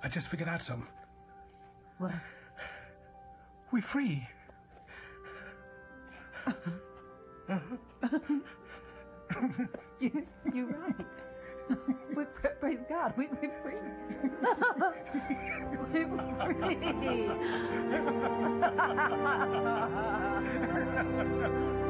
I just figured out something. What? We're free. You're right. Praise God. We're free. We're free.